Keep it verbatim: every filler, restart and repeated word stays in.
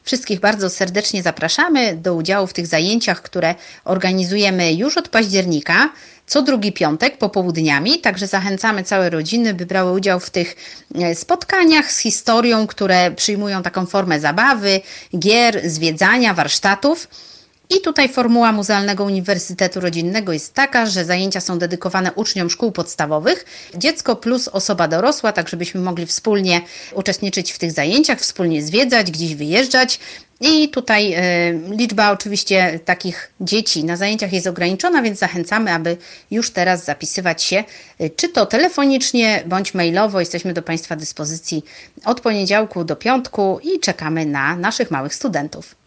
Wszystkich bardzo serdecznie zapraszamy do udziału w tych zajęciach, które organizujemy już od października, co drugi piątek popołudniami, także zachęcamy całe rodziny, by brały udział w tych spotkaniach z historią, które przyjmują taką formę zabawy, gier, zwiedzania, warsztatów. I tutaj formuła Muzealnego Uniwersytetu Rodzinnego jest taka, że zajęcia są dedykowane uczniom szkół podstawowych, dziecko plus osoba dorosła, tak żebyśmy mogli wspólnie uczestniczyć w tych zajęciach, wspólnie zwiedzać, gdzieś wyjeżdżać. I tutaj y, liczba oczywiście takich dzieci na zajęciach jest ograniczona, więc zachęcamy, aby już teraz zapisywać się, y, czy to telefonicznie, bądź mailowo. Jesteśmy do Państwa dyspozycji od poniedziałku do piątku i czekamy na naszych małych studentów.